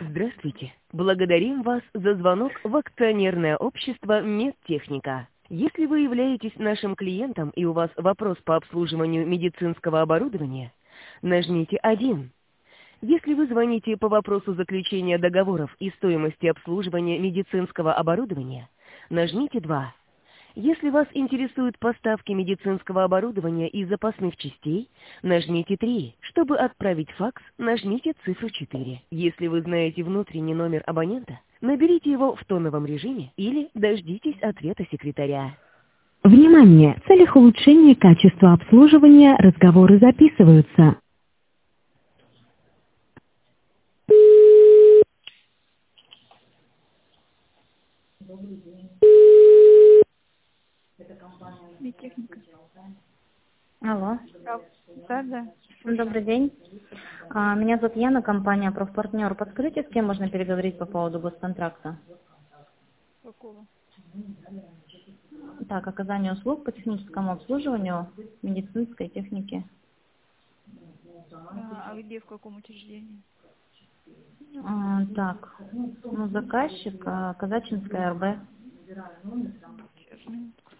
Здравствуйте. Благодарим вас за звонок в акционерное общество «Медтехника». Если вы являетесь нашим клиентом и у вас вопрос по обслуживанию медицинского оборудования, нажмите 1. Если вы звоните по вопросу заключения договоров и стоимости обслуживания медицинского оборудования, нажмите 2. Если вас интересуют поставки медицинского оборудования и запасных частей, нажмите 3. Чтобы отправить факс, нажмите цифру 4. Если вы знаете внутренний номер абонента, наберите его в тоновом режиме или дождитесь ответа секретаря. Внимание! В целях улучшения качества обслуживания разговоры записываются. Медтехника. Алло. Да. Добрый день. Меня зовут Яна, компания «Профпартнер». Подскажите, с кем можно переговорить по поводу госконтракта? Какого? Так, оказание услуг по техническому обслуживанию медицинской техники. А где, в каком учреждении? Так, заказчик Казачинская РБ. Сейчас, минутку.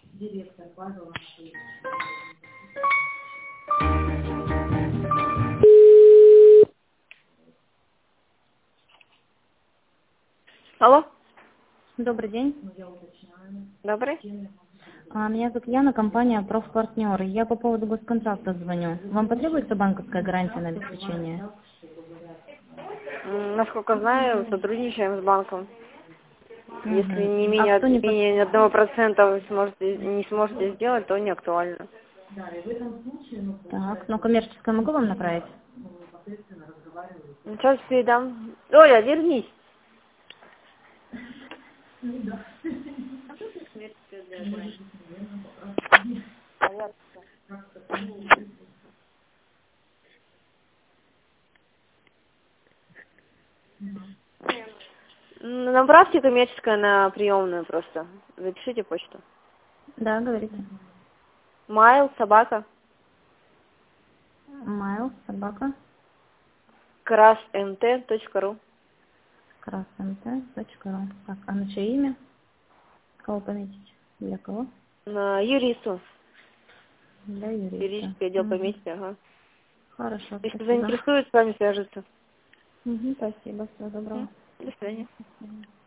Алло, Добрый день. добрый. Меня зовут Яна, компания «Профпартнер». Я по поводу госконтракта звоню. Вам потребуется банковская гарантия на обеспечение? Насколько знаю, сотрудничаем с банком. Если не А кто не менее 1% вы не сможете сделать, то не актуально. Так, коммерческое могу вам направить? Сейчас передам. Оля, вернись. Направьте коммерческое на приемную просто. Запишите почту. Да, говорите. Mail, собака, Mail, собака, krasmt.ru. krasmt.ru. Так, а на чье имя? Кого пометить? Для кого? На юристу. Для юриста. Юридический отдел пометить, ага. Хорошо, Если спасибо. заинтересует, с вами свяжется. Спасибо, всего доброго. До свидания. До свидания.